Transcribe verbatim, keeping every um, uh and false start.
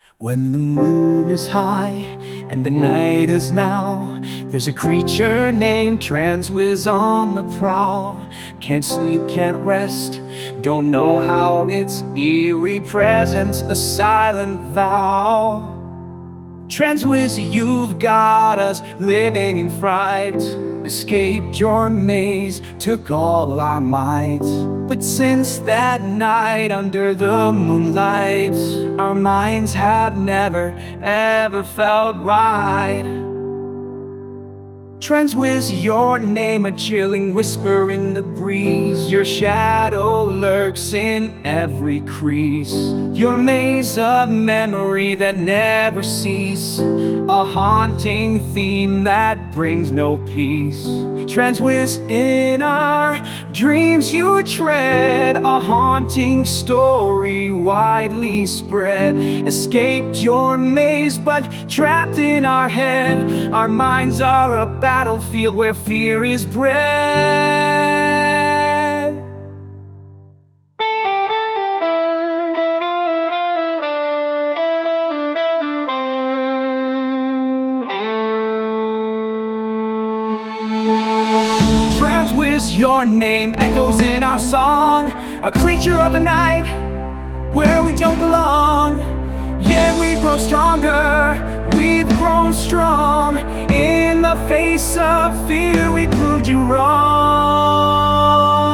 When the moon is high and the night is now, there's a creature named Transwiz on the prowl. Can't sleep, can't rest, don't know how its eerie presence a silent vow. Transwiz, you've got us living in fright. Escaped your maze, took all our might. But since that night under the moonlight, our minds have never, ever felt right. Transwiz, your name, a chilling whisper in the breeze. Your shadow lurks in every crease. Your maze of memory that never cease, a haunting theme that brings no peace. Transwiz, in our dreams you tread, a haunting story widely spread. Escaped your maze but trapped in our head. Our minds are a battlefield where fear is bred. Transwiz, your name echoes in our song, a creature of the night where we don't belong. Yet we grow stronger, we've grown strong. In the face of fear we proved you wrong.